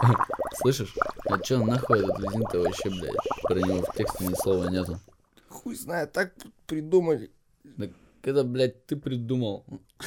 Слышишь? А чё нахуй этот лизин-то вообще, блядь? Про него в тексте ни слова нету. Хуй знает, так придумали. Так это, блядь, ты придумал.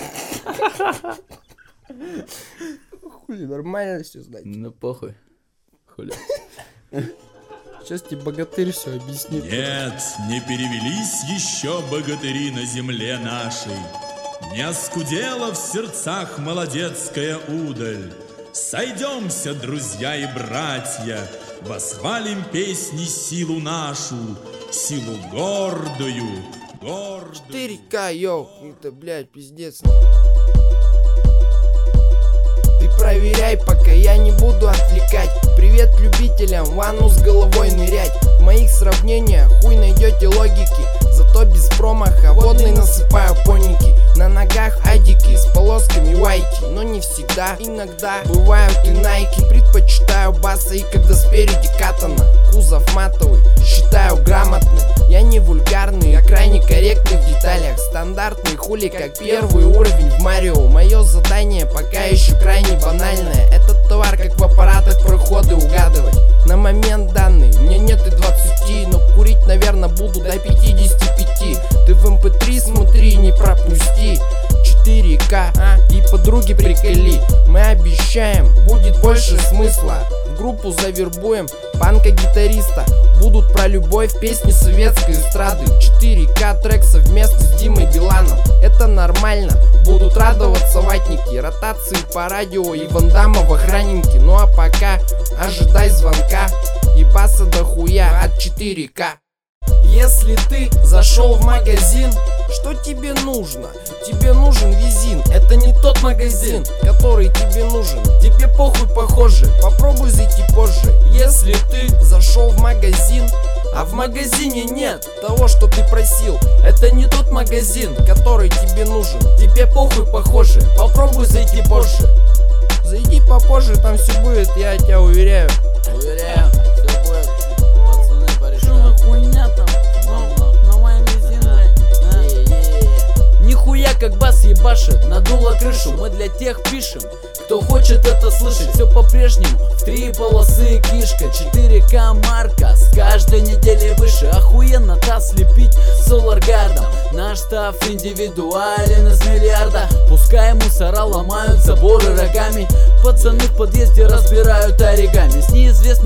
Хули, нормально все знать. Ну похуй. Хули. Сейчас тебе богатырь все объяснит. Нет, не перевелись еще богатыри на земле нашей. Не оскудела в сердцах молодецкая удаль. Сойдемся, друзья и братья, восхвалим песни силу нашу, силу гордую, гордую. 4К, йоу, это, блядь, пиздец. Ты проверяй, пока я не буду отвлекать. Привет любителям в ванну с головой нырять. В моих сравнениях хуй найдете логики. Зато без промаха водный насыпаю поники. На ногах адики с полосками вайки. Но не всегда, иногда бывают и найки. Предпочитаю баса и когда спереди катана. Кузов матовый, считаю грамотный. Я не вульгарный, а крайне корректный в деталях. Стандартный хули, как первый уровень в Марио. Мое задание пока еще крайне банальное. Этот товар как в аппаратах проходы угадывать. На момент данный мне нет и 20, но курить, наверное, буду до 55. Ты в MP3 смотри, не пропусти. 4К, и подруги приколи. Мы обещаем, будет больше смысла. В группу завербуем панка-гитариста. Будут про любовь песни советской эстрады. 4К трек совместно с Димой Биланом. Это нормально, будут радоваться ватники. Ротации по радио и Ван Дамма в охранники. Ну а пока ожидай звонка и баса дохуя от 4К. Если ты зашел в магазин, что тебе нужно? Тебе нужен визин. Это не тот магазин, который тебе нужен. Тебе похуй, похоже, попробуй зайти позже. Если ты зашел в магазин, а в магазине нет того, что ты просил, это не тот магазин, который тебе нужен. Тебе похуй, похоже, попробуй зайти позже. Зайди попозже, там все будет, я тебя уверяю. Уверяю, все будет. Пацаны порешают. Хуйня там, на моем визине. Нихуя как бас ебашит, надуло крышу. Мы для тех пишем, кто хочет это слышать. Все по-прежнему, в 3 полосы кишка. 4К марка, с каждой недели выше. Охуенно-то слепить соларгардом. Наш став индивидуален из миллиарда. Пускай мусора ломают заборы рогами. Пацаны в подъезде разбирают оригами. С неизвестным